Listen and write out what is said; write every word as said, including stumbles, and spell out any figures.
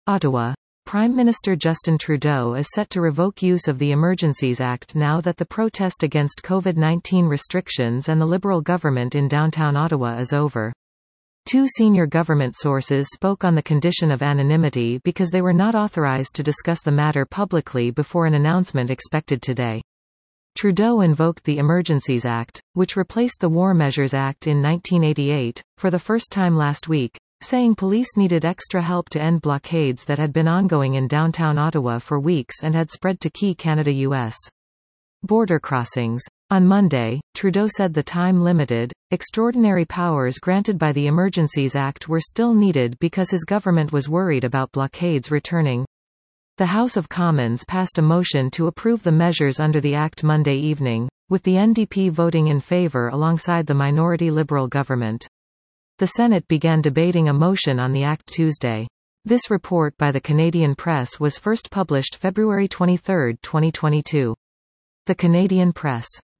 Ottawa. Prime Minister Justin Trudeau is set to revoke use of the Emergencies Act now that the protest against COVID nineteen restrictions and the Liberal government in downtown Ottawa is over. Two senior government sources spoke on the condition of anonymity because they were not authorized to discuss the matter publicly before an announcement expected today. Trudeau invoked the Emergencies Act, which replaced the War Measures Act in nineteen eighty-eight, for the first time last week, saying police needed extra help to end blockades that had been ongoing in downtown Ottawa for weeks and had spread to key Canada-U S border crossings. On Monday, Trudeau said the time-limited, extraordinary powers granted by the Emergencies Act were still needed because his government was worried about blockades returning. The House of Commons passed a motion to approve the measures under the Act Monday evening, with the N D P voting in favour alongside the minority Liberal government. The Senate began debating a motion on the Act Tuesday. This report by the Canadian Press was first published February twenty-third, twenty twenty-two. The Canadian Press.